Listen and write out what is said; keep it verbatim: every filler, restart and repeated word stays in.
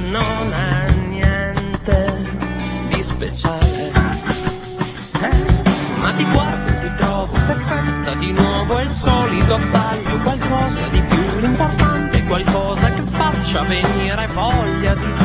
non è niente di speciale. Ma ti guardo e ti trovo perfetta, di nuovo è il solito abbaglio, qualcosa di più, l'importante è qualcosa che faccia venire voglia di